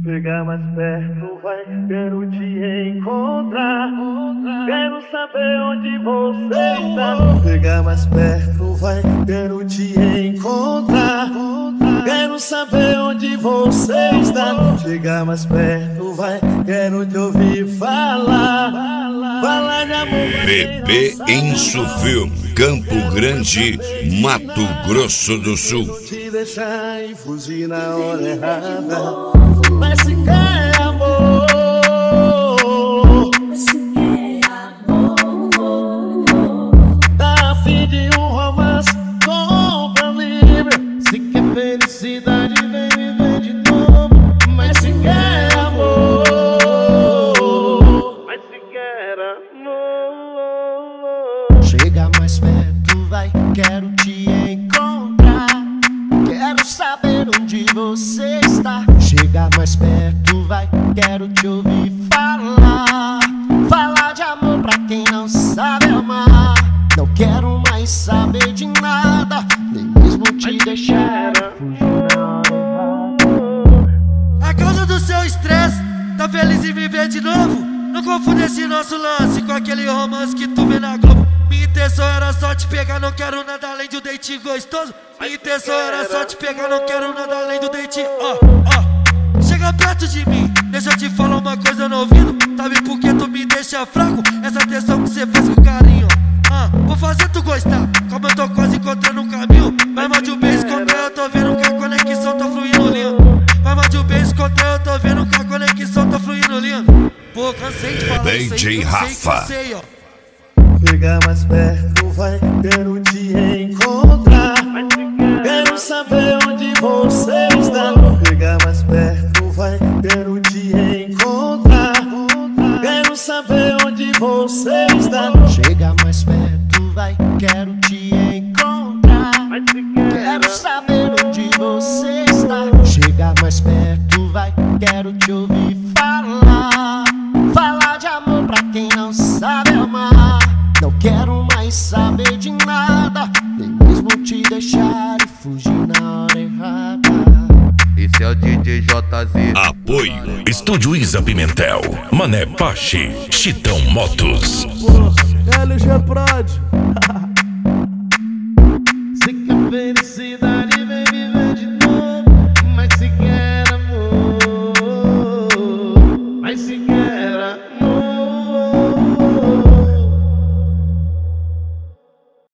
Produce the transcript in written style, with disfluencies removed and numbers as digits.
Chega mais perto, vai, quero te encontrar. Quero saber onde você está. Chega mais perto, vai, quero te encontrar. Quero saber onde você está. Chega mais perto, vai, quero te ouvir falar. Falar de amor. Bebê Insufilme, Campo Grande, Mato Grosso do Sul. Te deixar e fugir na hora errada. Mas se quer amor, tá a fim de um romance, compra livre. Se quer felicidade, vem viver de novo. Mas se quer amor, mas se quer amor. Chega mais perto, vai, quero te encontrar. Quero saber onde você está. Chega mais perto, vai, quero te ouvir falar. Falar de amor pra quem não sabe amar. Não quero mais saber de nada, nem mesmo te deixar fugir na hora errada. A causa do seu estresse, tá feliz em viver de novo? Não confunda esse nosso lance com aquele romance que tu vê na Globo. Minha intenção era só te pegar, não quero nada além de um date gostoso. Minha intenção era só te pegar, não quero nada além do date. Chega perto de mim, deixa eu te falar uma coisa no ouvido. Sabe por que tu me deixa fraco? Essa atenção que cê faz com carinho. Vou fazer tu gostar, como eu tô quase encontrando um caminho. Vai mais de um beijo contra eu tô vendo que a conexão tá fluindo lindo. Vai mais de um beijo contra eu tô vendo que a conexão tá fluindo lindo. Pô, cansei de falar isso aí, DJ Rafa. Chega mais perto, vai, quero te encontrar. Quero saber onde você está. Chega mais perto, vai, quero te encontrar. Quero saber onde você está. Chega mais perto, vai, quero te encontrar. Quero saber onde você está. Chega mais perto, vai, quero te ouvir falar. Falar de amor pra quem não sabe amar. Não quero mais saber de nada, nem mesmo te deixar e fugir na hora errada. Esse é o DJ JZ. Apoio Estúdio Isa Pimentel, Mané Pache, Chitão Motos. LG Prod. Se quer felicidade.